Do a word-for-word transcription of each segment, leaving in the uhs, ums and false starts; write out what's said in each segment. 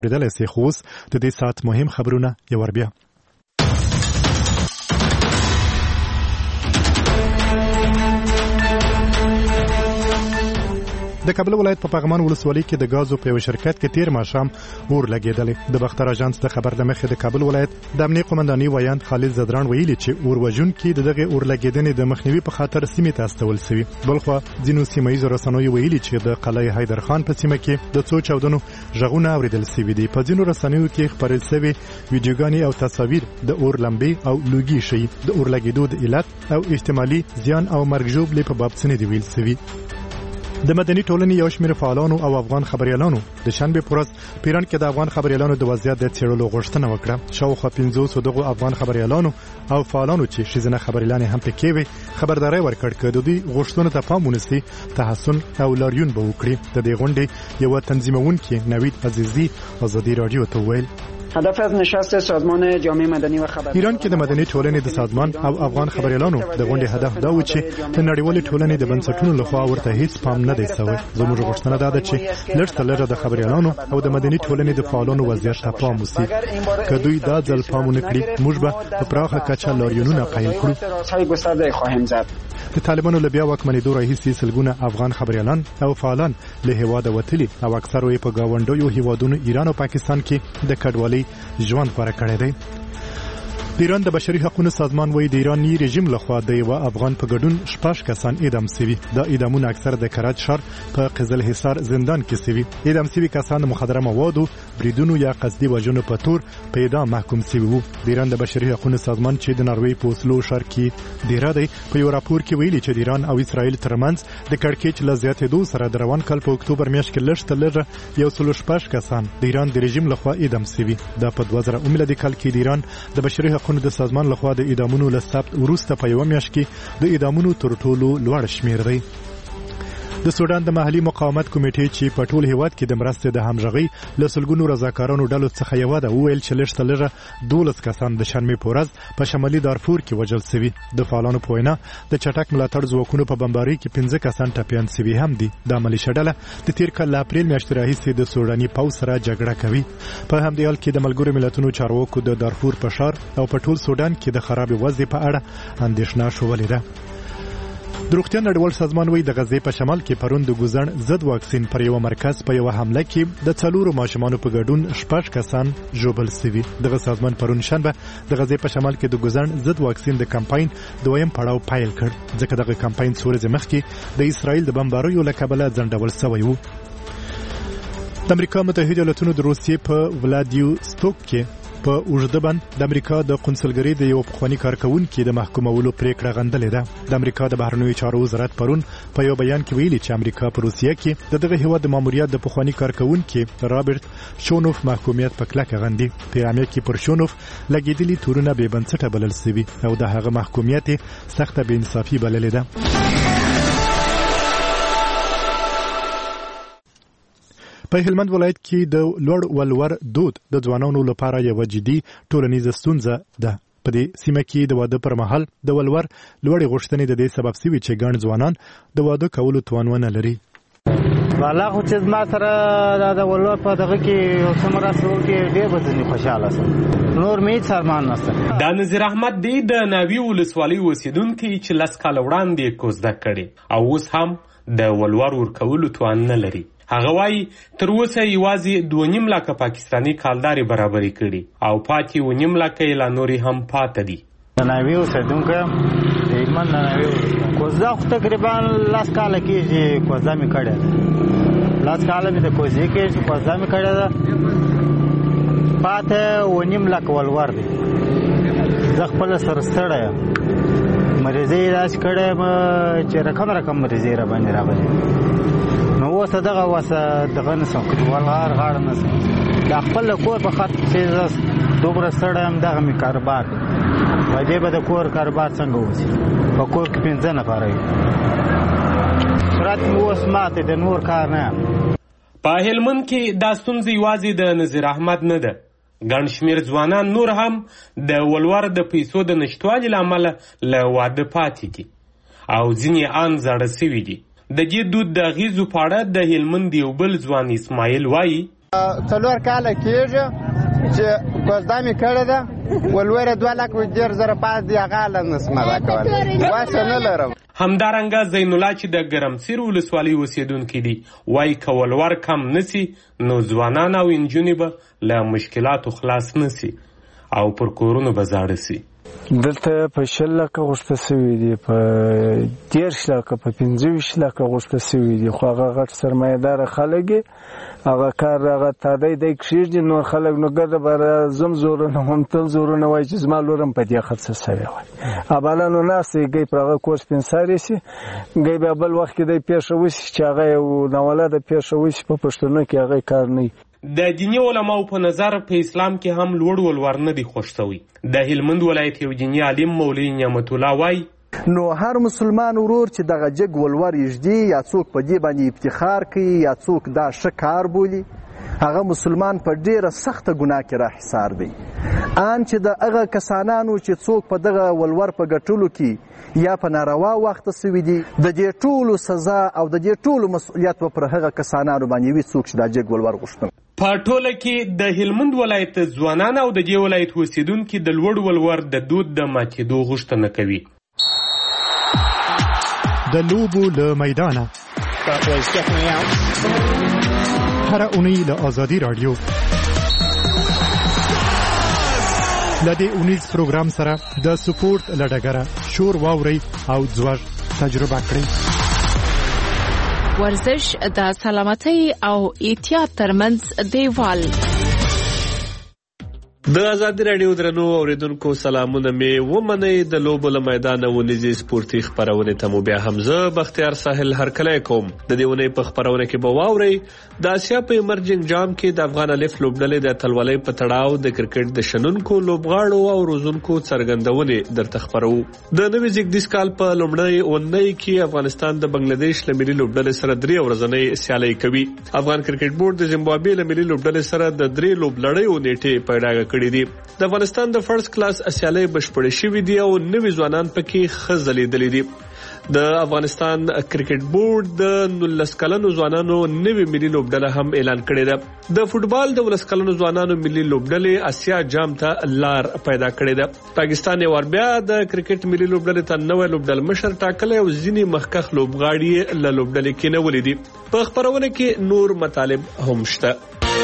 اورېدلی سئ. خو اوس د دې ساعت مهم خبرونه یو وار بیا. د کابل ولایت په پغمان ولسوالۍ کې د غازو په یو شرکت کې تیر ماښام اور لګېدلی. د باختر اژانس د خبر د مخې د کابل ولایت د امنیه قومندانۍ ویاند خالد زدران ویلي چې اور وژونکي د دغه اور لګېدنې د مخنیوي په خاطر سیمې ته استول سوي. بلخوا ځینو سیمه ییزو رسنیو ویلي چې د قلعه حیدرخان په سیمه کې د څو چاودنو غږونه اورېدل سوي دي. په ځینو رسنیو کې خپرل سوي ویډیوګانې او تصاویر د اور لمبې او لوګي ښیي. د اور لګېدو د علت او احتمالي زیان او مرګ ژوبلې په باب څه نه دي ویل سوي. د مدني ټولنې یو شمېر فعالانو او افغان خبريالانو د شنبې په ورځ پیران کې د افغان خبريالانو د وضعیت د څېړلو غوښتنه وکړه. شاوخوا پنځوس دغو افغان خبريالانو او فعالانو چې ښځینه خبريالانې هم پکې وي خبرداری ورکړ چې د دوی غوښتنو ته پام ونیسي تحسن او لاریون به وکړي. د دې غونډې یو تنظیمونکي نوید عزیزی ازادي رادیو ته ویل هدف از نشست سازمان جامعه مدنی و خبر ایران کې د مدني ټولنې د سازمان او افغان خبريالانو د غونډې هدف دا و چې د نړیوالې ټولنې د بنسټونو لخوا ورته هیڅ پام نه دی شوی. زموږ غوښتنه دا ده چې لږ تر لږه د خبريالانو او د مدني ټولنې د فعالانو وضعیت ته پام وشي. که دوی دا ځل پام ونه کړي موږ به په پراخه کچه لاریونونه پیل کړو. د طالبانو له بیا واکمنېدو راهیسې سلګونه افغان خبريالان او فعالان له هېواده وتلي او اکثره یې په ګاونډیو هېوادونو ایران او پاکستان کې د کډوالۍ ژوند غوره کړی دی. د ایران د بشري حقوقو سازمان وایي د ایراني رژیم لخوا د یو افغان په ګډون شپږ کسان اعدام شوي. دا اعدامونه اکثر د کراچ ښار په قزل حصار زندان کې شوي. اعدام شوي کسان د مخدره موادو بریدونو یا قصدي وژنو په تور په اعدام محکوم شوي وو. د ایران د بشري حقوقو سازمان چې د ناروې په اوسلو ښار کې ډیره دی په یو راپور کې ویلي چې د ایران او اسرائیل ترمنځ د کړکېچ له زیاتېدو سره د روان کال په اکتوبر میاشت کې لږ تر لږه یو سل شپږ کسان د ایران د رژیم لخوا اعدام شوي. دا په دوه زره اووه میلادي کال کې د ایران د بشري حقوقو د سازمان لخوا د اعدامونو له ثبت وروسته په یوه میاشت کې د اعدامونو تر ټولو لوړ شمېر دی. د سودان د محلي مقاومت کمیټې چې په ټول هیواد کې د مرستې د همغږۍ له سلګونو رضاکارانو ډلو څخه یوه ده وویل چې لږ تر لږه دولس کسان د شنبې په ورځ په شمالي دارفور کې وژل سوي. د فعالانو په وینا د چټک ملاتړ ځواکونو په بمبارۍ کې پنځه کسان ټپیان سوي هم دي. دا ملیشه ډله د تیر کال له اپریل میاشتې راهیسې د سوداني پوځ سره جګړه کوي. په همدې حال کې د ملګرو ملتونو چارواکو د دارفور په ښار او په ټول سودان کې د خرابې وضع په اړه اندېښنه شولې ده. د روغتیا نړیوال سازمان وایي د غزې په شمال کې پرون د ګوزڼ ضد واکسین پر یو مرکز په یو حمله کې د څلورو ماشومانو په ګډون شپږ کسان ژوبل سوي. دغه سازمان پرون شنبه د غزې په شمال کې د ګوزڼ ضد واکسین د کمپاین دویم پړاو پیل کړ ځکه دغه کمپاین څو ورځې مخکې د اسرائیل د بمباریو له کبله ځنډول شوی و. د امریکا متحده ایالاتونو د روسیې په ولادیوستوک کې په اوږده بند د امریکا د قونسلګرۍ د یو پخواني کارکونکي د محکومولو پریکړه غندلې ده. د امریکا د بهرنیو چارو وزارت پرون په یو بیان کې ویلي چې امریکا په روسیه کې د دغه هیواد د ماموریت د پخواني کارکونکي رابرټ شونوف محکومیت په کلکه غندي. په اعلامیه کې پر شونوف لګېدلي تورونه بې بنسټه بلل سوي او د هغه محکومیت سخته بې انصافي بللې ده. په هلمند ولایت کې د لوړ ولور دود د ځوانانو لپاره یو جدي ټولنیزه ستونزه ده. په دې سیمه کې د واده پر مهال د ولور لوړې غوښتنې د دې سبب شوي چې ګڼ ځوانان د واده کولو توان ونه لري. والا خو چې ما سره د ولور په دغه کې یو څه مرسته وکړي ډېر به ځینې خوشحاله شم. نور مې هېڅ ارمان نشته. دا نظیر احمد دی د ناوې ولسوالۍ اوسېدونکی چې لس کاله وړاندې کوزده کړې او اوس هم د ولور ورکولو توان نه لري. هغه وایي تر اوسه یوازې دوه نیم لکه پاکستاني کالدارې برابرې کړي او پاتې اوه نیم لکه یې لا نورې هم پاته دي. د ناوې اوسېدونکی یم د هلمند د ناوې کوزده خو تقریبا لس کاله کېږي کوزده مې کړې ده. لس کاله مې د کوزدې کېږي کوزده مې کړې ده. پاته اوه نیم لکه ولور دی. زه خپله سره ستړی یم. مریضۍ یې داسې کړی یم چې رقم رقم مریضۍ راباندې راغلي. نو اوس دغه وسه دغه نشم کړی ولغار غاړه نشم د خپل کور په خاطر چې دومره ستړی یم دغه مې کاروبار په دې به د کور کاروبار څنګه وشي. په کور کې پنځه نفره یو صورت مې اوس ماته د نور کار نه یم. په هلمند کې دا ستونزه یوازې د نظیر احمد نه ده. ګڼ شمېر ځوانان نور هم د ولور د پیسو د نشتوالي له امله له واده پاتې دي او ځینې ان زاړه سوي دي. د دې دود د اغیزو په اړه د هلمند یو بل ځوان اسماعیل وایي څلور کاله کېږي چې کوزده مې کړې ده، ولوره دوه لکه ډېر زره پاس دی، هغه له نسم ادا کولی، واسه نه لرم. همدارنګه زین الله چې د ګرمسیر ولسوالۍ اوسیدونکي دي وایي که ولور کم نسی نو ځوانان او نجونې به له مشکلاتو خلاص نسی او پر کورونو به زاړه سي. دلته په شل لکه غوښته سوي دي، په دېرش لکه، په پنځه ویشت لکه غوښته سوي دي، خو هغه غټ سرمایه‌داره خلک هغه کار هغه تادی دی کښېږدي، نور خلک نو ګرده به زم زورونه هم تل زورونه وایي چې زما لور هم په دې خرڅه سوې وای. ابله نو ناست دی، ګی پر هغه کور سپین ساری سي، ګی بیا بل وخت کې دی پیښه وسي چې هغه یو ناولده پیښه وسي په پښتنو کې هغه کار نه وي. د دیني علماو په نظر په اسلام کې هم لوړ ولور نه دی خوښ شوی. د هلمند ولایت یو دیني عالم مولوي نعمت الله وایي نو هر مسلمان ورور چې دغه جګ ولور یږدي یا څوک په دې باندې افتخار کوي یا څوک دا ښه کار بولي، هغه مسلمان په ډیره سخته ګناه کې راحصار دی. ان چې د هغه کسانانو چې څوک په دغه ولور په ګټلو کې یا په ناروا وخت سوي دي، د دې ټولو سزا او د دې ټولو مسؤلیت به پر هغه کسانانو باندې وي څوک چې دا جګ ولور غوښتل. په ټوله کې د هلمند ولایت ځوانان او د دې ولایت اوسیدونکي د لوړ ولور د دود د ماتېدو غوښتنه کوي. د لوبو له میدانه هر اونۍ له آزادي رادیو له دې اونیز پروګرام سره د سپورت له ډګره شور واورئ او ځوږ تجربه کړئ. ورزش د سلامتۍ او احتیاط ترمنځ دیوال. د آزادي رادیو درنو اوریدونکو سلامونه می ومنئ. د لوبو له میدانه ونیزي سپورتي خپرونې ته مو بیا هم زه بختیار ساحل هرکلی کوم. د دې ونې په خپرونه کې به واورئ د اسیا په ایمرجنګ جام کې د افغان الف لوبډلې د اتلولۍ په تړاو د کرکټ د شنونکو لوبغاړو او روزونکو څرګندونې درته خپرو. د نوي زیږدیز کال په لومړۍ اونۍ کې افغانستان د بنگلادیش له ملي لوبډلې سره درې ورځنۍ سیالۍ کوي. افغان کرکټ بورډ د زیمبابوې له ملي لوبډلې سره د درې لوبلړیو نیټې پیدا کړې دي. د افغانستان د فرست کلاس سیالۍ بشپړې شوې دي او نوي ځوانان پکې ښه ځلېدلي دي. د افغانستان کرکټ بورډ د نولس کلنو ځوانانو نوي ملي لوبډله هم اعلان کړې ده. د فوټبال د ولس کلنو ځوانانو ملي لوبډلې اسیا جام ته لار پیدا کړې ده. پاکستان یې ور بیا د کرکټ ملي لوبډلې ته نوی لوبډل مشر ټاکلی او ځینې مخکښ لوبغاړي له لوبډلې کېنولي دي. په خپرونه کې نور مطالب هم شته.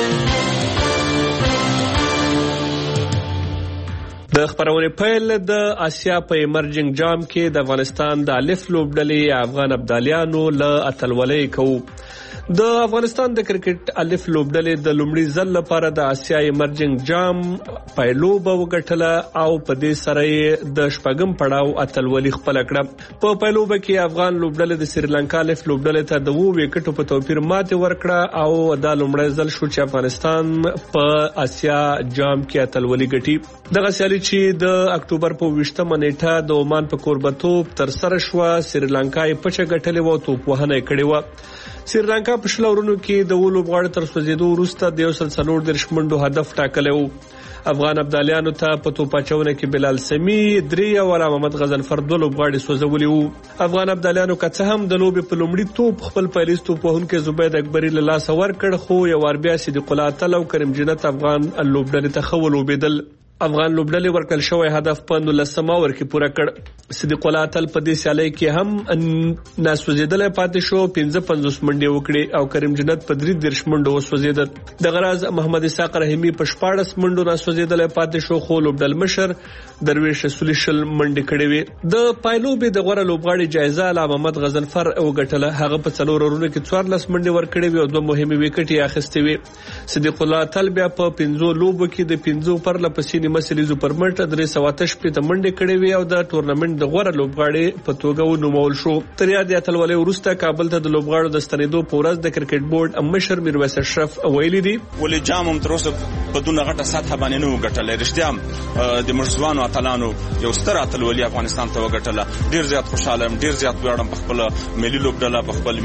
د خبرونه پیل د اسیا په ایمرجنګ جام کې د افغانستان د الف لوبډلې افغان ابدالیانو له اتلولۍ کوو. د افغانستان د کرکټ الف لوبډلې د لومړي ځل لپاره د اسیا ایمرجنګ جام پایلوبه وګټله او په دې سره د شپږم پړاو اتلولي خپل کړه. په پایلوبه کې افغان لوبډلې د سریلانکا الف لوبډلې ته د وو وکټو په توپیر ماته ورکړه او د لومړي ځل شو چې افغانستان په اسیا جام کې اتلولي ګټي. دغه سیالي چې د اکتوبر په ویشتمه نیټه د عمان په کوربتوب تر سره شو، سریلانکا یې پچه ګټلې و، توپ وهنه کړې و. سریلانکا په شل اورونو کې د ولوب غاړه تر سوځېدو وروسته د یو سل څلور دېرش منډو هدف ټاکلی و. افغان ابدالیانو ته په توپ اچونه کې بلال سمی درې او محمد غضنفر دوه لوبغاړي سوځولي وو. افغان ابدالیانو که څه هم د لوبې په لومړي توپ خپل پیریز توپ وهونکی زبید اکبري له لاسه ورکړ، خو یو وار بیا صدیق الله اتل او کریم جنت افغان لوبډلې ته ښه ولوبېدل. افغان لوبډلې ورکړل شوی هدف په نولسم اوور کې پوره کړ. صدیق الله اتل په دې سیالۍ کې هم ناسوځېدلی پاتې شو، پنځه پنځوس منډې وکړې او کریم جنت په درې دېرش منډو وسوځېد. دغه راز محمد اسحاق رحیمي په شپاړس منډو ناسوځېدلی پاتې شو، خو لوبډل مشر درویش رسولي شل منډې کړې وې. د پایلوبې د غوره لوبغاړي جایزه له محمد غضنفر وګټله. هغه په څلور اورونو کې څوارلس منډې ورکړې وې او دوه مهمې وکټې یې اخیستې وې. صدیق الله اتل بیا په پنځو لوبو کې د پنځو پرله پسې مسلې سپرمنټ درې سوه اته شپېته ته منډې کړې وې او د ټورنمنټ د غوره لوبغاړي په توګه ونومول شو. تر یاد اتلولۍ وروسته کابل ته د لوبغاړو د ستنېدو په ورځ د کرکټ بورډ مشر میرویس اشرف ویلي دي ولې جام هم تر اوسه په دونه غټه سطحه باندې نه وګټلی. رښتیا د مرزوانو اتلانو یو ستر اتلولي افغانستان ته وګټله. ډېر زیات خوشحاله یم، ډېر زیات ویاړم په خپله ملي لوبډله، په خپل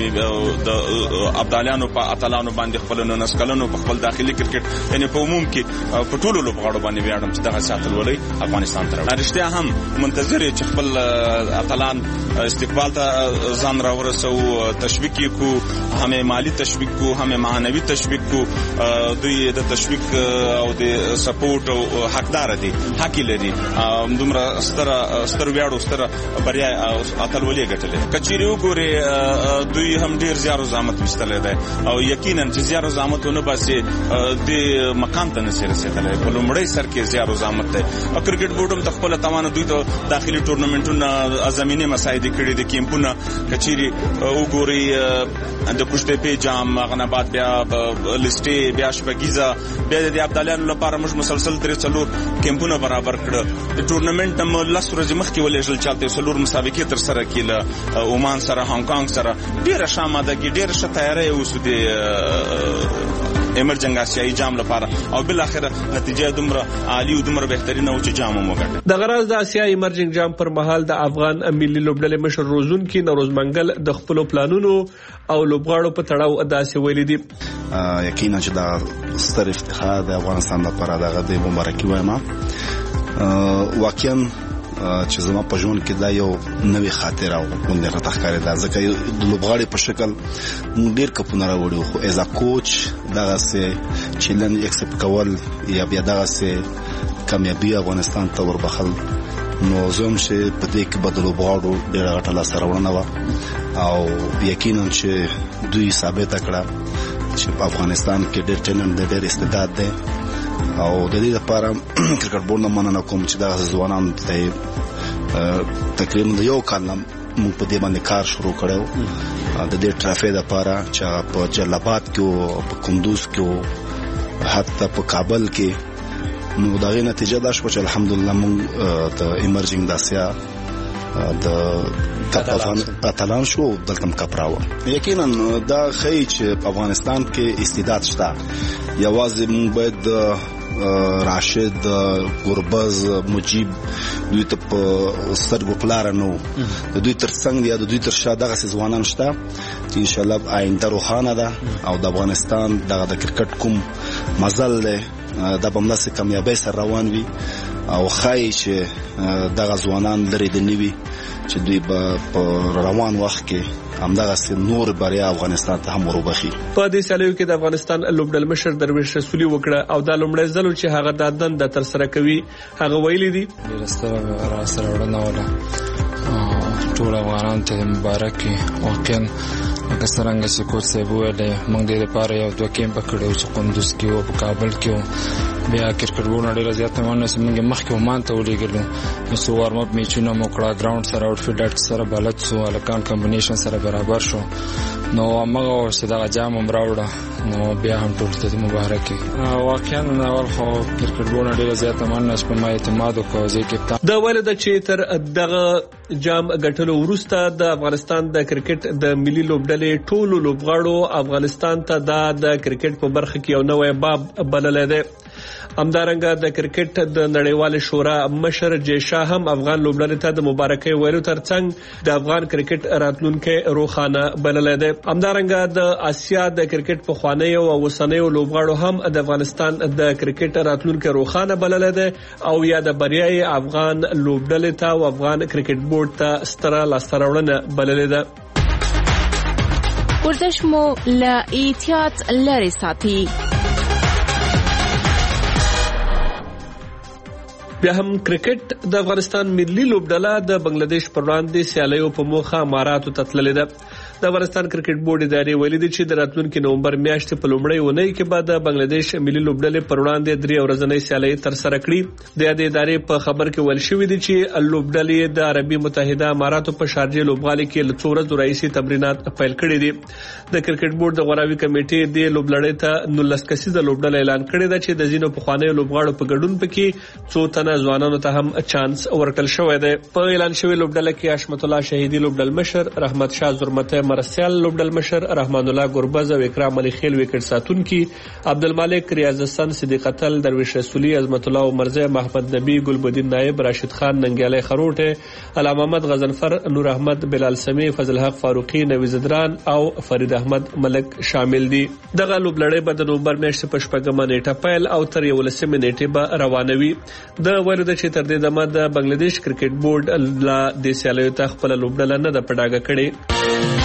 د ابدالیانو په اتلانو باندې، خپل نولس کلنو په خپل داخلي کرکټ یعنې په عموم کې په ټولو لوبغاړو باندې ویاړم. چې دغه ساتلولي افغانستان ته راوړي. رښتیا هم منتظر چې خپل اتلان استقبال ته ځان راورسو، تشویق کو، هم مالی تشویق کو، هم معنوي تشویق کو. دوی د تشویق او د سپورټ او حقدار دي، حق لري. دومره ستر ستر ویاړو ستر بریا اتلولي ګټلې. کچيري وګوري دوی هم ډیر زیارو زحمت وستلې ده او یقینا چې زیارو زحمتونه باسي د مقام ته نشي رسیدلې. په لومړی سر کې زیارو زحمت ده. کرکټ بورډ هم خپل توان دوی ته داخلي ټورنمنټونه زمينه مساعده کړې دي. کیمپونه کچيري وګوري د پښتې په جام غنبات بیا لسټي بیا شپګیزه بیا د عبدالانو لپاره موږ مسلسل درې څلور کیمپونه برابر کړ. د ټورنمنټ هم لس ورځې مخکې ولېږل چالتې څلور مسابقې تر سره کړل. عمان سره، هانګ کانګ سره ډیره شاماده کې ډیره ښه تیاری اوسو د ایمرجنګ آسیایي جام لپاره او بل اخر نتیجه دومره عالی او دومره بهترینه او چې جام مو وګټه. د غرض د آسیا ایمرجنګ جام پر مهال د افغان ملي لوبډلې مشر روزون کې نوروز منګل د خپل پلانونو او لوبغاړو په تړاو داسې ویلي دي. یقینا چې دا ستر افتخار د افغانستان لپاره دغه د مبارکي وایم. واقعا چې زما په ژوند کې دا یو نوې خاطره او غونډه راته ښکاري. دا ځکه د لوبغاړي په شکل ډیر کپونه راوړي خو ایز ا کوچ دغه سه چیلنج ایکسپټ کول یا بیا دغه سه کامیابی افغانستان ته وربخل نو زم چې په دې کې بدلو لوبغاړو ډیر غټه لاس راوړنه و او یقینا چې دوی ثابت کړه چې په افغانستان کې ډیر ټیلنټ ډیر استعداد دی او د دې لپاره کرکټ بورډ نه مننه کوم چې دا ځوانان ته تقریبا یو کال موږ په دې باندې کار شروع کړو د دې ټرافي لپاره چې په جلال کې او په کندوز کې او حتی په کابل کې. نو دا غي نتیجه دا شو چې الحمدلله موږ د ایمرجنګ داسیا د اتلان شو دلته مکپراو. یقینا دا خی چې په افغانستان کې استعداد شته. یوازې موږ باید راشد، ګوربز، مجيب دوی ته په سترګو پلار نه وو. دوی تر څنګ یا دوی تر شا دغه ځوانان شته چې ان شاء الله آینده روښانه ده او د افغانستان دغه د کرکټ کوم مزل له د بملاسه کامیابی سره روان وي او خای چې دغه ځوانان لري د نیوي چې دوی په روان وخت کې همدغه نور بریا افغانستان ته هم وروبخي. په دې سالیو کې د افغانستان لوبډل مشر درویش رسولي وکړه او د لومړی ځل چې هغه د دند تر سره کوي هغه ویلي دي رسته را سره وړاندې ولا ټول افغانان ته مبارک واقعا که څنګه چې کوڅه صاحب ویلې موږ دې لپاره یو دوه کیمپ کړو چې کندوز کې او په کابل کې بیا کرکټ وونه ډیر زیات مانه سمګه مخکې ومان ته ولېګلو نو وارم اپ میچونه مو کړه ګراوند سره او فیډټ سره بلد سو الکان کمبینیشن سره برابر شو نو هغه چې دا جام مراوړه نو بیا هم ټول ته مبارکي. واقعا اول خو کرکټ وونه ډیر زیات مانه په ما اعتماد وکړ چې د ولید چې تر دغه جام غټلو ورسته د افغانستان د کرکټ د ملي لوبډلې ټولو لوبغاړو افغانستان ته د کرکټ په برخه کې یو نوې باب بللې ده. همدارنګه د کرکټ د نړیوال شورا مشر جیشا هم افغان لوبډلې ته د مبارکۍ ویلو ترڅنګ د افغان کرکټ راتلونکي روښانه بللې ده. همدارنګه د آسیا د کرکټ په خوانی او وسنۍ لوبغاړو هم د افغانستان د کرکټ راتلونکي روښانه بللې ده او یا د بریای افغان لوبډلې ته او افغان کرکټ بورډ ته ستره لاسته بللې ده. ورزش مو له احتیاط لري ساتي. بیا هم کرکټ د افغانستان ملي لوبډله د بنگلاديش پر وړاندې سیالیو په موخه اماراتو ته تللې ده. د افغانستان کرکټ بورډ ادارې ویلي دي چې د راتلونکي نومبر میاشتې په لومړۍ اونۍ کې به د بنگلاديش ملي لوبډلې پر وړاندې درې ورځنۍ سیالۍ تر سره کړي. د دې ادارې په خبر کې ویل شوی دی چې لوبډلې د عربي متحده اماراتو په شارجه لوبغالي کې له څو ورځې راهیسې تمرینات پیل کړي دي. د کرکټ بورډ د غوراوي کمیټې د لوبلړۍ ته نولس کسیزه لوبډله اعلان کړې ده چې د ځینو پخوانیو لوبغاړو په ګډون پکې څو تنه ځوانانو ته هم چانس ورکړل شوی دی. په اعلان شوی لوبډله کې حشمت الله شهیدی لوبډل مشر، رحمت شاه زرمته مرسیال لوبډل مشر رحمان الله ګربز او اکرام علي خیل وکټ ساتونکي عبدالمالک ریاض حسن صدیق قتل درویش رسولي عظمت الله مرزه محمد نبی ګلبدین نائب راشد خان ننګیالی خروټه علامه محمد غزنفر نور احمد بلال سمی فضل حق فاروقی نوی زدران او فرید احمد ملک شامل دي. دغه لوبلړۍ به د نومبر میاشتې په شپږمه نیټه پیل او تر یولسمې نیټې به روانوي. د ویلو ده چې تر دې دمه د بنگلاديش کرکټ بورډ لا د سیالیو ته خپل لوبډله نه ده په ډاګه کړې.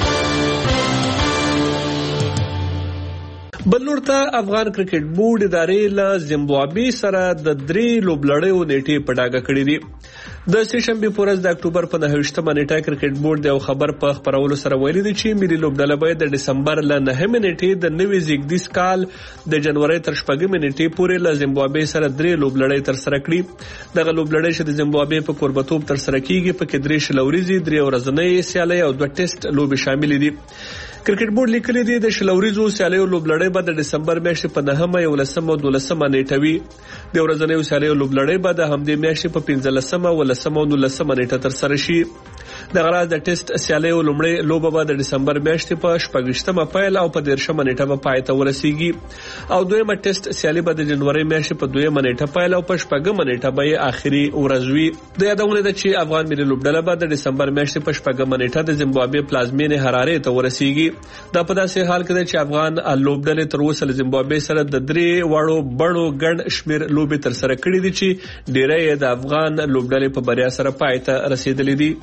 بلور ته افغان کرکټ بورډ ادارې له زیمبابوې سره د درې لوبلړیو نیټې په ډاګه کړې دي. د سېشنبې په ورځ د اکتوبر په نهه نیټه کرکټ بورډ د یو خبر په خبرولو سره ویلي دي چې ملي لوبډله به د دسمبر له نهمې نیټې د نوي زیږدیز کال د جنوري تر شپږمې نیټې پورې له زیمبابوې سره درې لوبلړۍ تر سره کړي. دغه لوبلړۍ چې د زیمبابوې په کوربتوب تر سره کیږي په کې درې شلوريزي درې ورځنۍ سیالۍ او دوه ټیسټ لوبې شامل دي. کرکټ بورډ لیکلي دی د شلوريزو سیالیو لوبلړۍ به د دسمبر میاشتې په نهمه یولسمه او دولسمه نیټه وي. د ورځنیو سیالیو لوبلړۍ به د همدې میاشتې په پنځلسمه ولسمه او نولسمه نیټه تر سره شي. د غراز د ټیسټ سیالیو لومړی لوبه به د دسمبر میاشتې په شپږشتمه پیل او په دیرشمه نیټه به پای ته ورسیږي او دویمه ټیسټ سیالي به د جنوري میاشتې په دویمه نیټه پیل او په شپږمه نیټه به آخري ورځ وي. د یادونه ده چې افغان ملي لوبډله به د دسمبر میاشتې په شپږمه نیټه د زیمبابوې پلازمینې حرارې ته ورسیږي. دا په داسې حال کې چې افغان لوبډلې تر اوسه له زیمبابوې سره د درې وړو بڼو ګڼ شمیر لوبې تر سره کړې دي چې ډېری د افغان لوبډلې په بریا سره پای ته رسیدلې دي.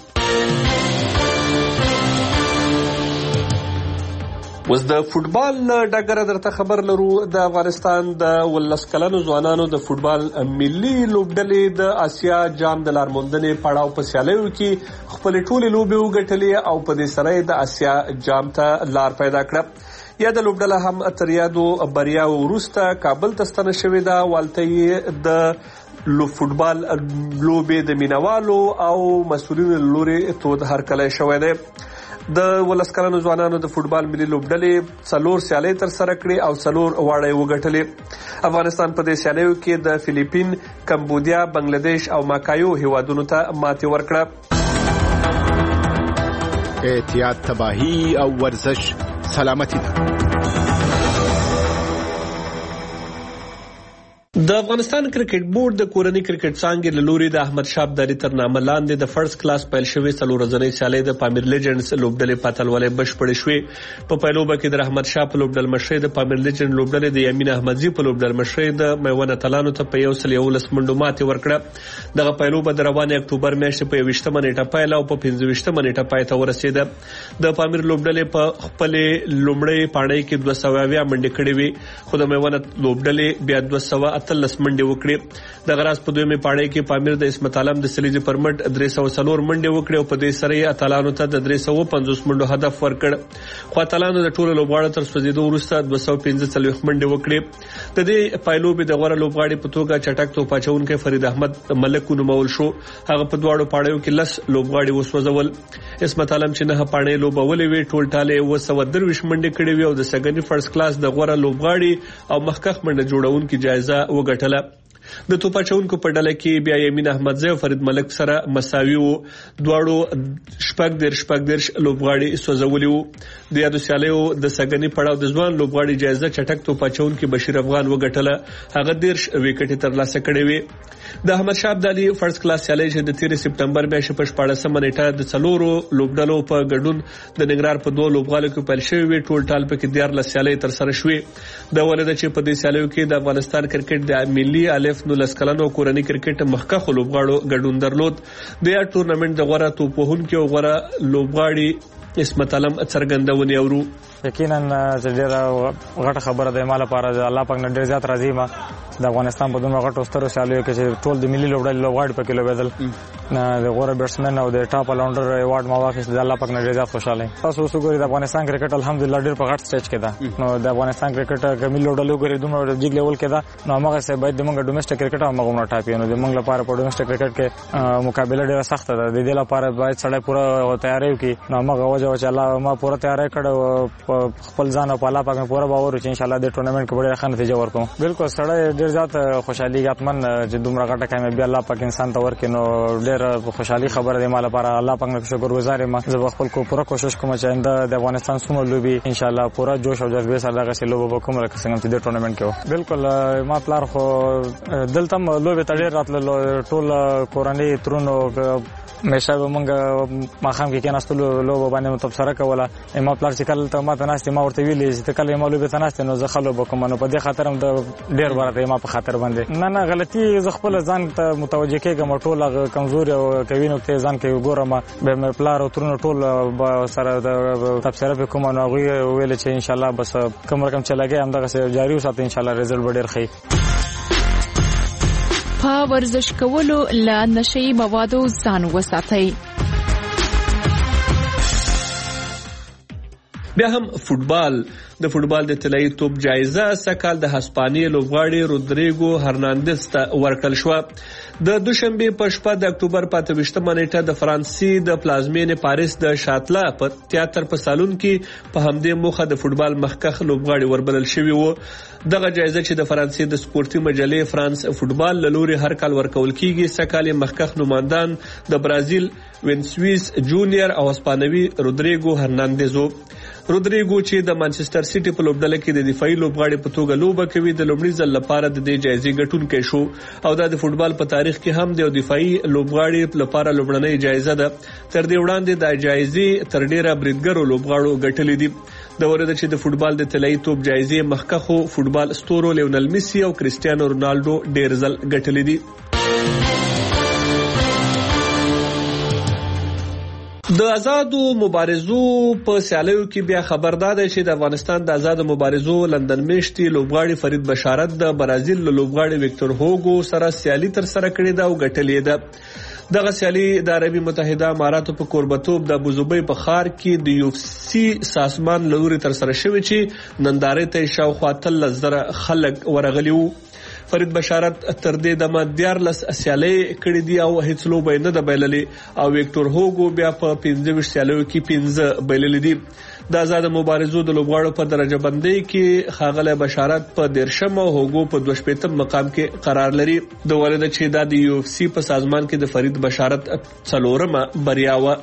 اوس د فوټبال ډګر درته خبر لرو. د افغانستان د ولس کلنو ځوانانو د فوټبال ملي لوبډلې د آسیا جام د لارموندنې پړاو په سیالیو کې خپل ټولې لوبې وګټلې او په دې سره د آسیا جام ته لار پیدا کړه. یا د لوبډله هم تر یادو بریاو وروسته کابل ته ستنه شوې ده. والته د لو فوټبال لوبې د مینوالو او مسؤلینو لوري تود هرکلی شوی دی. د ولس کلنو ځوانانو د فوټبال ملي لوبډلې څلور سیالۍ تر سره کړې او څلور واړه وګټلې. افغانستان په دې سیالیو کې د فلیپین، کمبودیا، بنگلاديش او ماکایو هیوادونو ته ماتې ورکړه. احتیاط تباہی او ورزش سلامتی ده. د افغانستان کرکټ بورډ د کورنۍ کرکټ څانګې له لوري د احمد شاه ابدالي تر نامه لاندې د فرست کلاس پیل شوې څلور ورځنۍ سیالۍ د پامیر لیجنډز لوبډلې په اتلولۍ بشپړې شوې. په پیلوبه کې د رحمت شاه په لوبډل مشرۍ د پامیر لیجنډ لوبډلې د یمین احمدزي په لوبډل مشرۍ د میوند اتلانو ته په یو سل یولس منډو ماتې ورکړه. دغه پیلوبه د روانې اکتوبر میاشتې په یوویشتمه نیټه پیل او په پنځه ویشتمه نیټه پای ته ورسېده. د پامیر لوبډلې په خپلې لومړۍ پاڼۍ کې دوه سوه اویا منډې کړې وې خو د میوند لوبډلې بیا دوه سوه اتلس منډې وکړې. د غراس په دویمه پاڼۍ کې پامیر د اسمت عالم د سلیزي پر مټ درې سوه څلور منډې وکړې او په دې سره یې اتلانو ته د درې سوه پنځوس منډو هدف ورکړ. خو اتلانو د ټولو لوبغاړو تر سوځېدو وروسته دوه سوه پنځه څلوېښت منډې وکړې. د دې پایلوبې د غوره لوبغاړي په توګه چټک توپ اچوونکی فرید احمد ملک ونومول شو. هغه په دواړو پاڼیو کې لس لوبغاړي وسوځول. اسمت عالم چې نه پاڼۍ لوبولې وې ټول ټاله اوه سوه درویشت منډې کړې وې او د سګنې فرست کلاس د غوره لوبغاړي او مخکښ منډه جوړونکي جایزه وګټله. د توپ اچوونکو په ډله کې بیا یمین احمدزی او فرید ملک سره مساوي وو. دواړو شپږ دېرش شپږ دېرش لوبغاړي سوځولي وو. د یادو سیالیو د سګنې پړاو د ځوان لوبغاړي جایزه چټک توپ اچوونکي بشیر افغان وګټله. هغه دېرش وکټې ترلاسه کړې وې. د احمد شاه ابدالي فرست کلاس سیالۍ چې د تیرې سپټمبر میاشتې په شپاړسمه نیټه د څلورو لوبډلو په ګډون د ننګرهار په دوه لوبغالو کې پیل شوې وې. ټول ټال پکې دیارلس سیالۍ تر سره شوې. د ولده چې په دې سیالیو کې د افغانستان کرکټ د ملي الف نولس کلنو کورنۍ کرکټ مخکښ لوبغاړو ګډون درلود. د یا ټورنمنت د غوره توپ وهونکي او غوره لوبغاړي اسمت علم څرګندونې اورو. یقینا چې ډېره غټه خبره ده ما لپاره د الله پاک نه ډېر زیات راضي یم د افغانستان په دومره غټو سترو سیالیو کې چې ټول د ملي لوبډلې لوبغاړي پکې لوبېدل. د غوره بیټسمن او د ټاپ الاونډر ایوارډ ما واخیست. د الله پاک نه ډېر زیات خوشاله یم. تاسو اوس وګورئ د افغانستان کرکټ الحمدلله ډېر په غټ سټیج کې ده. نو د افغانستان کرکټ که ملي لوبډلې وګورئ دومره جګ لیول کې ده نو هماغسې باید د موږ ډومېسټک کرکټ هم هغومره ټاپ وي. نو د موږ لپاره په ډومېسټک کرکټ کې مقابله ډېره سخته ده. د دې لپاره باید سړی پوره تیاری وکړي. نو هماغه وجه وه چې الله ما پوره تیاری کړې په خپل ځان او په الله پاک پوره باور چې ان شاء الله د ټورنمنت کې ډېره ښه نتیجه ورکوم. بالکل سړی ډېر زیات خوشحالي غاتمن چې دومره غټه کامیابي الله پاک انسان ته ورکړي نو ډېر خوشحالي خبره ده. مال لپاره الله پاک نه شکرګزار یم. زه خپل کو پوره کوشش کوم چې آینده د افغانستان سومه لوبي ان شاء الله پوره جوش او جذبه سره دغه لوبه وکوم لکه څنګه چې د ټورنمنت کې. بالکل ما پلار خو دلته لوبه ته ډېر راتلل ټول کورنۍ ترونو مېشه مونږ ما خام کې کېناستلو لوبه باندې تبصره کوله. ما پلار چې کله ته ما ته ناستې ما ورته ویلې چې کله ما لوبه ته ناستې نو زه خلو بکوم نو په دې خاطر هم د ډېر ورته ما په خاطر باندې نه نه غلطي زه خپل ځان ته متوجه کېږم ټول کمزوري او کوي نو ته ځان کې ګورم به مې پلار او ترونو ټول سره د تبصره په کوم نو ویل چې ان شاء الله بس کوم رقم چلاګي هم دغه جاری وساتئ ان شاء الله رزلټ به ډېر ښه. په ورزش کولو له نشئی موادو ځان وساتئ. بیا هم فوټبال. د فوټبال د طلایي توپ جایزه سکهال د هسپانیې لوبغاړي رودریګو هرناندز ته ورکړل شوه. د دوشنبه په شپه د اکتوبر په اته ویشتمه نیټه د فرانسې د پلازمینې پاریس د شاتلا په تیاتر په سالون کې په همدې موخه د فوټبال مخکښ لوبغاړي وربلل شوي وو. دغه جایزه چې د فرانسې د سپورتي مجلې فرانس فوټبال له لوري هر کال ورکول کیږي سکهال مخکښ نوماندان د برازیل وینسویس جونیور او هسپانوي رودریګو هرناندز وو. رودریګو چې د مانچستر سیټي په لوبډله کې د دفاعي لوبغاړي په توګه لوبه کوي د لومړي ځل لپاره د دې جایزې ګټونکی شو او دا د فوټبال په تاریخ کې هم د دفاعي لوبغاړي لپاره لومړنۍ جایزه ده. تر دې وړاندې د جایزې تر ډیره بریدګرو لوبغاړو ګټلې دي. د ورته چې د فوټبال د طلایي توپ جایزې مخکښو فوټبال ستورو لیونل میسی او کریسټیانو رونالډو ډیر ځل ګټلې دي. د آزادو مبارزو په سیالیو کې بیا خبردار دی چې د افغانستان د آزادو مبارزو لندن میشتي لوبغاړي فرید بشارت د برازیل لوبغاړي ویکټور هوګو سره سیالي تر سره کړې ده او ګټلې ده. دغه سیالي د عربي متحده اماراتو په کوربتوب د ابوظبي په ښار کې د یو اف سی سازمان لوري تر سره شوی چې نندارې ته شاوخوا اتلس زره خلک ورغلي وو. فرید بشارت تر دې دمه دیارلس سیالۍ کړې دي او هیڅ لوبه نه ده بایللې او ویکټور هوګو بیا په پنځه ویشت سیالیو کې پنځه بایللې دي. د آزاد مبارزو د لوبغاړو په درجه بندۍ کې ښاغلی بشارت په دیرشم او هوګو په دوه شپېتم مقام کې قرار لري. د ولید چې دا د یو اف سی په سازمان کې د فرید بشارت څلورمه بریا وه.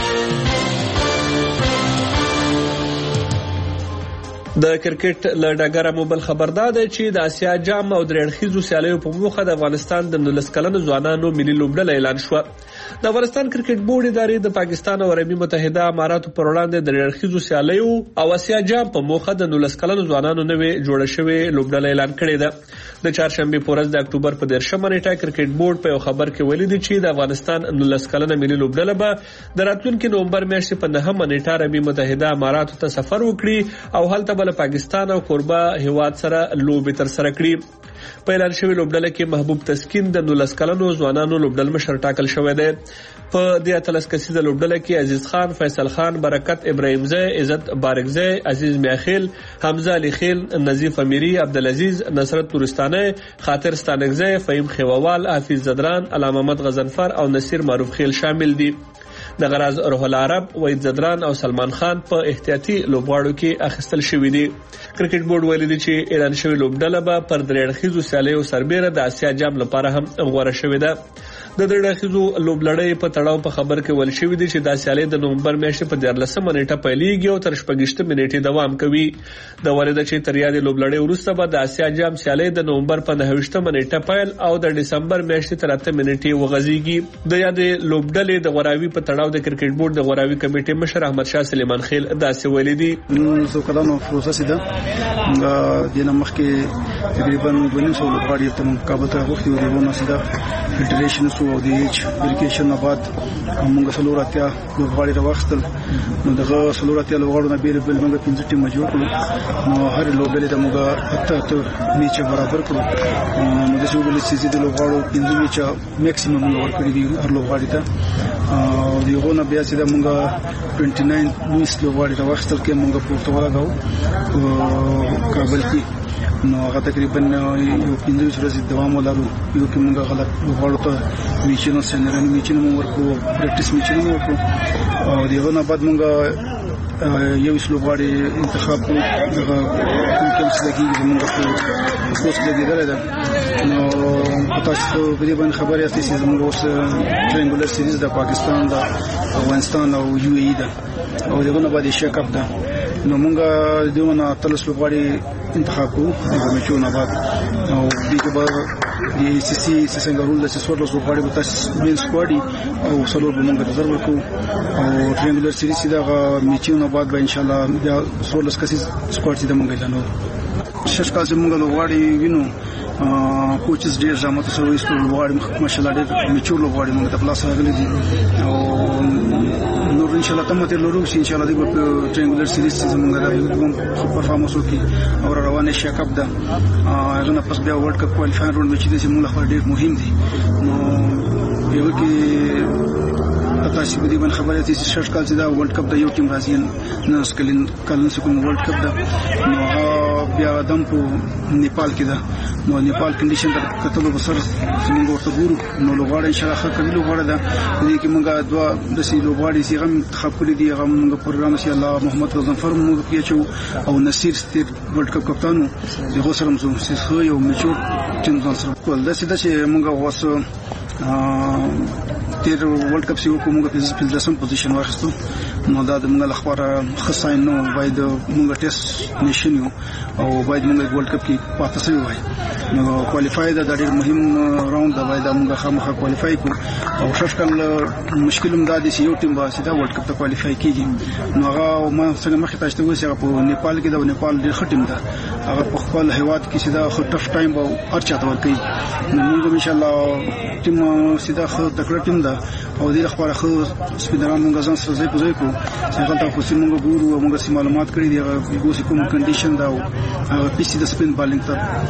د کرکټ له ډګره مو بل خبردار دی چې د اسیا جام او درې اړخیزو سیالیو په موخه د افغانستان د نولس کلنو ځوانانو ملي لوبډله اعلان شوه. د افغانستان کرکټ بورډ ادارې د پاکستان او عربي متحده اماراتو پر وړاندې د درې اړخیزو سیالیو او اسیا جام په موخه د نولس کلنو ځوانانو نوې جوړه شوې لوبډله اعلان کړې ده. د چهارشنبه په ورځ د اکتوبر په دیرشمه نیټه کرکټ بورډ په یو خبر کې ویلي دي چې د افغانستان نولس کلنه ملي لوبډله به د راتلونکي نومبر میاشتې په نهمه نیټه عربي متحده اماراتو ته سفر وکړي او هلته بل پاکستان او کوربه هیواد سره لوبې تر سره کړي. په اعلان شوی لوبډله کې محبوب تسکین د نولس کلنو ځوانانو لوبډل مشر ټاکل شوی دی. په دې اتلس کسیزه لوبډله کې عزیز خان، فیصل خان، برکت ابراهیمزی، عزت بارکزی، عزیز میاخیل، حمزه علی خیل، نظیف امیری، عبدالعزیز، نصرت تورستانه، خاطر ستانکزی، فهیم خیووال، حافظ زدران، علامه محمد غضنفر او نصیر معروف خیل شامل دي. د غراز روح العرب، وحید زدران او سلمان خان په احتیاطي لوبغاړو کې اخیستل شوی دي. کرکټ بورډ ویلي دی چې اعلان شوی لوبډله به پر درې اړخیزو سیالیو سربیره د اسیا جام لپاره هم غوړه شوې ده. د درې اړخیزو لوبلړۍ په تړاو په خبر کې ویل شوی دی چې دا سیالي د نومبر میاشتې په دیارلسمه نیټه پیلېږي او تر شپږیشتمې نیټې دوام کوي. د ولیده چې تر یادې لوبلړۍ وروسته به د اسیا جام سیالي د نومبر په نهه ویشتمه نیټه پیل او د ډسمبر میاشتې تر اتمې نیټې وغځېږي. د یادې لوبډلې د غوراوي په تړاو د کرکټ بورډ د غوراوي کمیټې مشر احمد شاه سلیمان خیل داسې ویلي دي. زه کلانو پروسس ده د نمخ کې تقریبا دوه نیم سوه لوبغاړي ته مقابله ته وختي ورونه سیده فدریشن سو او د ایچ اپلیکیشن بعد موږ څلور اتیا لوبغاړي راوښتل. نو دغه څلور اتیا لوبغاړو نه بیل بل موږ پنځه ټیم جوړ کړو. نو هر لوبډلې ته موږ اته اته میچ برابر کړو. نو د څو بل سیزي د لوبغاړو پنځه میچ میکسیمم موږ ورکړي دي هر لوبغاړي ته. او دغه نه بیا چې موږ ټوئنټي ناین لویس لوبغاړي راوښتل کې موږ پورته ولګاو کابل کې. نو هغه تقریبا یو پنځه ورځې دوام ولرو. یو کې موږ غلط لوبغاړو ته میچونو سنرن میچونو ورکو پریکټیس میچونو ورکو. او دغه نه بعد موږ یو لوبغاړي انتخاب کړو دغه کوم کوم څه کې موږ په پوسټ لګیدل ده نو تاسو په دې باندې خبرې یاستئ چې موږ اوس ټرینګولر سیریز د پاکستان د افغانستان او یو ای ده او دغه باندې شیک اپ ده نو موږ دونه تلس لوبغاړي انتخاب کوو د میچونو بعد او دغه به د سی سی څنګه رول د سوړ لوس لوبغاړي به تاسو مین سکواډي او سلور به موږ رزرو کوو او ټرینګولر سیریز دغه میچونو بعد به ان شاء الله د سوړ لوس کسي سکواډ دې موږ اعلانو شش کال چې موږ لوبغاړي وینو کوچز ډیر زموږ ته سروي ستو لوبغاړي ماشاءالله ډیر میچور لوبغاړي موږ ته پلاس راغلي دي او نور ان شاء الله تمته لورو چې ان شاء الله د ټرینګولر سیریز زموږ د پرفارمنس وکي او روانه شیک اپ ده هغه نه پس بیا ورلد کپ کوالیفایر راوند چې د موږ لپاره ډیر مهم دي نو یو کې تاسو په دې باندې خبرې چې شش کال چې دا ورلد کپ د یو ټیم راځي نه سکلین کلن سکون ورلد کپ ده نو بیا دم په نیپال کې ده نو نیپال کنډیشن د کتلو بسر څنګه ورته ګورو نو لوغاړي ان شاء الله خپل کلی لوغاړي ده دې کې موږ دوا د سي لوغاړي چې غم خپل دي غم موږ پروګرام سي الله محمد غفر موږ پیچو او نصیر ستیر ورلد کپ کپتانو دغه سره موږ سه یو میچور ټیم ځان سره کول دا چې موږ واسه تیر ورلد کپ سی کومه په پنځم پوزیشن واخیستو نو دا د موږ لپاره خصاین نو باید موږ ټیسټ نشین یو او باید موږ ورلد کپ کې پاتې شوی وای نو کوالیفای دا ډېر مهم راوند دا باید موږ خامخا کوالیفای کو او شفقل مشکل هم دا دي چې یو ټیم به سیده ورلد کپ ته کوالیفای کیږي نو هغه ما څنګه مخکې تاسو ته وایي په نیپال کې دا نیپال ډېر ښه ټیم ده هغه په خپل هیواد کې سیده خو ټف ټایم به ارچا ته ورکړي نو موږ ان شاء الله ټیم سیده خو تکړه ټیم ده او دې لپاره خو سپیډران موږ ځان سره ځای په ځای کو چې هغه تاسو موږ ګورو موږ سم معلومات کړی دی هغه کوم کنډیشن دا او پیسي د سپین بالینګ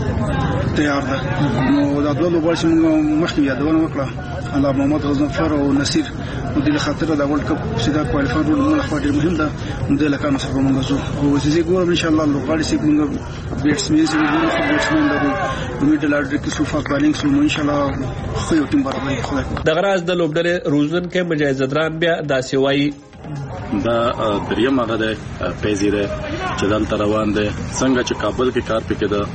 ته تیار ده نو دا ډول وبال چې موږ مخکې یادونه وکړه الله محمد غزنفر او نصیر نو د خاطر د ورلد کپ سیده کوالیفایر رول موږ لپاره ډیر مهم ده د لکانو سره موږ زو او چې ګورم ان شاء الله لوغاړي چې موږ بیټسمن چې موږ بیټسمن درو د میډل آرډر کې سو فاست بالینګ سو ان شاء الله خو یو ټیم برابر خو د غراز د لوبډلې روزن کې مجاز دران بیا داسې وایي دا دریم هغه د پیزیره چې دلته روان دي څنګه چې کابل کې کار پکې ده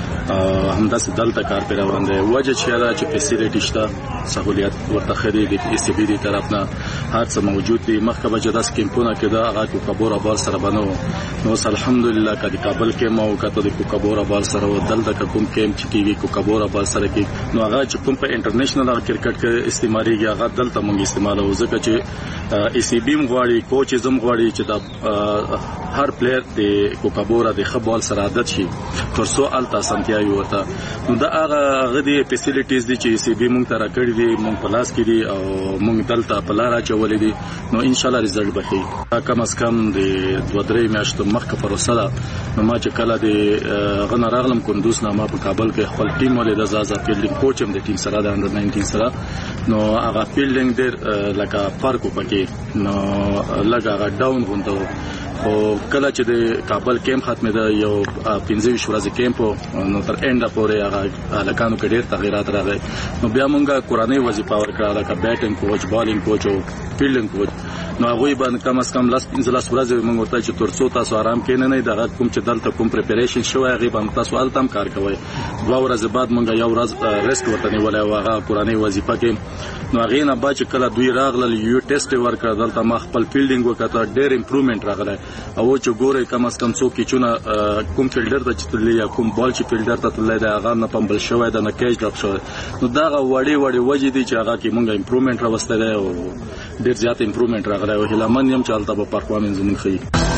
همداسې دلته کار پر روان دي وجه چې دا چې فیسیلیټی شته سہولیت ورته خري دي ای سی بي دي طرف نه هر څه موجود دي مخکې به جدا سکیمپونه کې دا هغه کو کبور بال سره بنو نو الحمدلله کدي کابل کې مو کته د کو کبور بال سره و دلته کوم کېم چې کیږي کو کبور بال سره کې نو هغه چې کوم په انټرنیشنل کرکټ کې استعماليږي هغه دلته مونږ استعمالو ځکه چې ای سی بي غواړي کوچ زم غواړي چې دا هر پلیئر د کو کبور د خبال سره عادت شي ترڅو التا سنتیا ورته نو دا هغه غدي فیسیلیټیز دي چې ای سی بي مونږ ته راکړي دي مونږ پلاس کې دي او مونږ دلته پلارا چولې دي نو ان شاء الله رزلټ به شي کم از کم د دوه درې میاشتو مخکې پروسه ده نو ما چې کله د غن راغلم کندوز نه ما په کابل کې خپل ټیم ولې د زازا فیلډینګ کوچ هم د ټیم سره د انډر ناینټین سره نو هغه فیلډینګ ډېر لکه فرق وکړي نو لکه هغه ډاون غونډو او کله چې د کابل کیمپ ختمه ده یو پنځه ورځې کیمپ نو تر انډ پورې هغه لکانو کې ډېر تغیرات راغلي نو بیا مونږه قرآني وظیفه ورکړه لکه بیټینګ کوچ بالینګ کوچ او فیلډینګ کوچ نو هغه باندې کم از کم لاس پنځه لاس ورځې مونږ ورته چې ترڅو تاسو آرام کینې نه دا کوم چې دلته کوم پریپریشن شوی هغه باندې تاسو التم کار کوئ دوه ورځې بعد مونږ یو ورځ ریسک ورته نیولای او هغه قرآني وظیفه کې نو هغه نه بعد چې کله دوی راغله یو ټیسټ ورکړه دلته ما خپل فیلډینګ وکړه ډېر امپروومنت راغله او چې ګوره کم از کم څوک چې چونه کوم فیلډر ته چتلې یا کوم بال چې فیلډر ته تللی دا هغه نه پمبل شوی دا نه کیچ ډاپ شوی نو دا وړي وړي وجې دي چې هغه کې مونږه امپروومنت راوستل او ډېر زیات امپروومنت راغلی او هیلمن یم چې هلته به پرفارمنس زموږ ښیي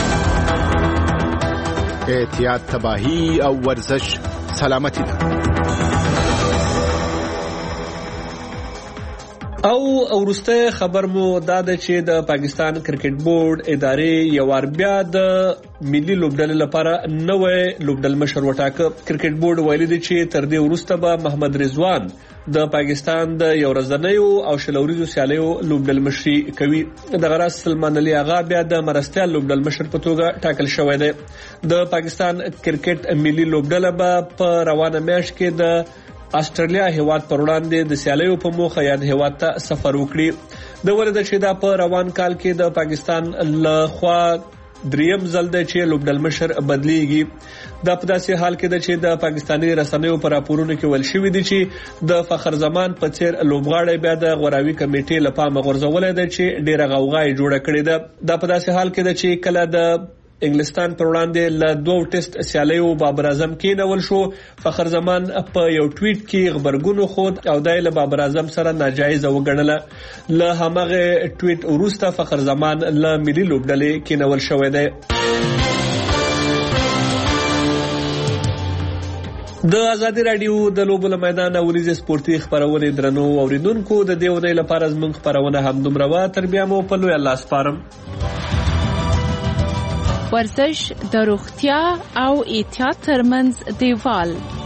احتیاط تباهي او ورزش سلامتی ده او ورسته خبر مو دا ده چې د پاکستان کرکټ بورډ ادارې یو ور بیا د ملي لوبډلې لپاره نوې لوبډل مشر وټاکه کرکټ بورډ ویلي دی چې تر دې وروسته به محمد رضوان د پاکستان د یو ورځنیو او شلوريزو سیالیو لوبډل مشري کوي د غراس سلمان علي اغا بیا د مرستيال لوبډل مشر په توګه ټاکل شوی دی د پاکستان کرکټ ملي لوبډله به په روانه میاشت کې د استرالیا هیواد پر وړاندې د سیالیو په موخه یاد هیواد ته سفر وکړي د ولید چې دا په روان کال کې د پاکستان له خوا دریم ځل دی چې لوبډل مشر بدلیږي. دا په داسې حال کې ده چې د پاکستاني رسنیو په راپورونو کې ویل شوي دي چې د فخر زمان په څیر لوبغاړی بیا د غوراوي کمیټې له پامه غورځولی دی چې ډیره غوغا یې جوړه کړې ده. دا په داسې حال کې ده چې کله د انګلستان پر وړاندې له دوه ټیسټ سیالیو بابر اعظم کېنول شو، فخر زمان په یو ټویټ کې خبرګون خود او دای له بابر اعظم سره ناجایزه وګڼله. له همغه ټویټ وروسته فخر زمان له ملي لوبډلې کېنول شوی دی. د ازادي رادیو د لوبو له میدان ورځې سپورتي خبرونه درنو اوریدونکو د دې ونې لپاره زموږ خبرونه همدومره وه. تر بیا مو په لوی الله سپارم. ورزش د روغتیا او احتیاط ترمنځ دیوال